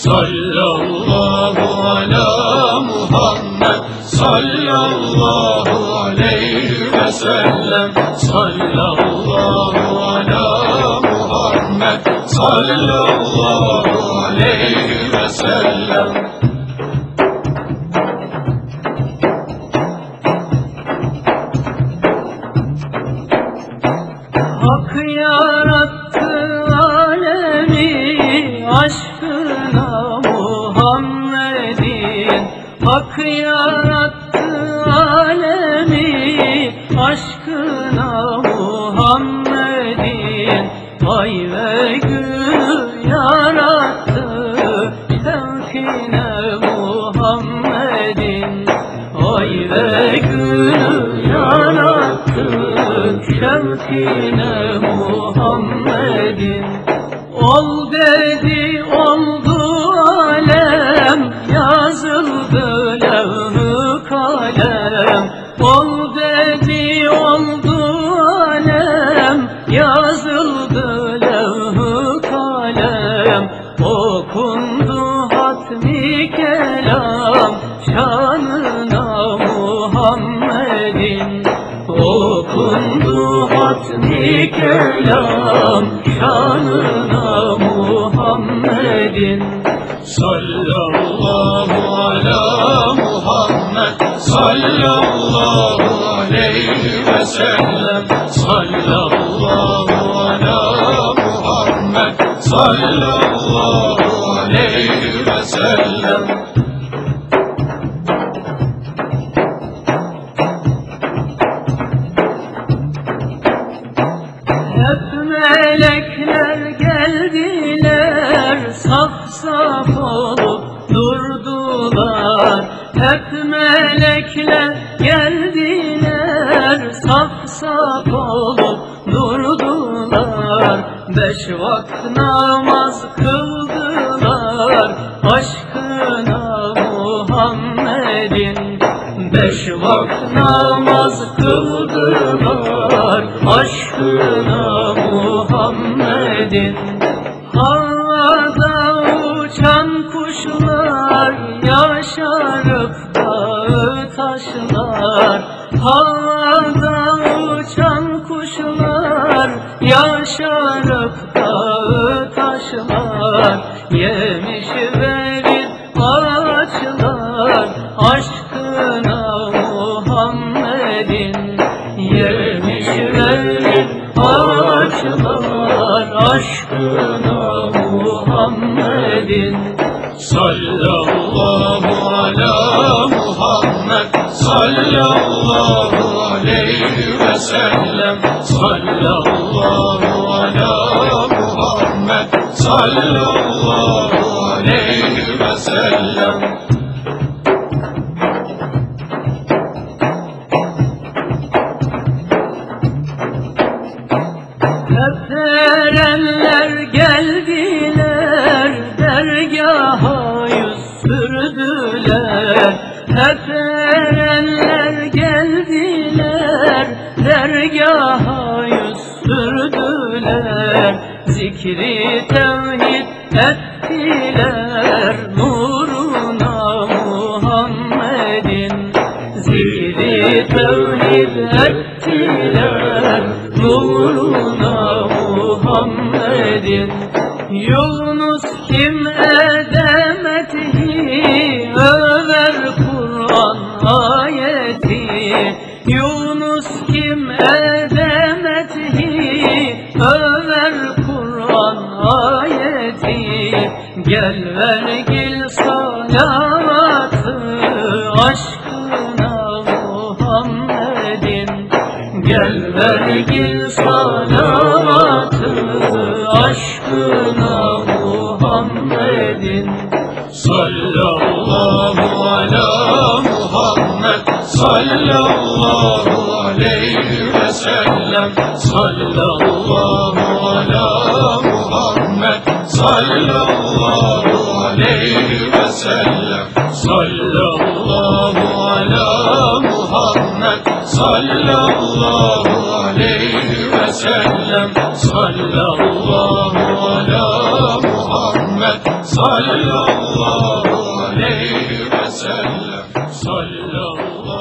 sallallahu ala Muhammed, sallallahu aleyhi ve sellem, sallallahu ala Muhammed, sallallahu aleyhi ve sellem. Hak yarattı alemi aşkına Muhammed'in. Hak yarattı alemi aşkına Muhammed'in. Ay ve gün yarattı şevkine Muhammed'in. Ay ve gün yarattı şevkine Muhammed'in. Ol dedi oldu alem, yazıldı levh-ı kalem. Ol dedi oldu alem, yazıldı levh-ı kalem. Okundu hatmi kelam şanına Muhammed'in. Okundu hatmi kelam şanına Muhammed'in. Sallallahu ala Muhammed, sallallahu aleyhi ve sellem, sallallahu ala Muhammed, sallallahu aleyhi ve sellem. Hep melekler geldiler, saf saf olup durdular. Hep melekler geldiler, saf saf olup durdular. 5 vakit namaz kıldılar aşkına Muhammed'in. 5 vakit namaz kıldılar aşkına Muhammed'in. Havada uçan kuşlar yaşarıp dağı taşlar. Havada uçan kuşlar yaşarıp dağı taşlar. Yemiş verir ağaçlar aşkına Muhammed'in. Yemiş verir ağaçlar aşkına Muhammed'in. Sallallahu ala Muhammed, sallallahu aleyhi ve sellem, sallallahu ala Muhammed, sallallahu aleyhi ve sellem. Hep erenler geldiler, dergaha yüz sürdüler. Hep erenler geldiler, dergaha yüz sürdüler. Zikri tevhid ettiler nuruna Muhammed'in. Zikri tevhid ettiler nuruna Muhammed'in. Yunus kim edemetihi över Kur'an ayeti. Yunus kim edemetihi över Kur'an ayeti. Gel vergil salavatı aşkına Muhammed'in. Gel vergil salavatı aşkına Muhammed'in. Sallallahu ala Muhammed, sallallahu aleyhi ve sellem, sallallahu ala Muhammed, sallallahu aleyhi ve sellem, sallallahu ala Muhammed, sallallahu aleyhi ve sellem, sallallahu ala Muhammed. محمد صلى الله عليه وسلم صلى الله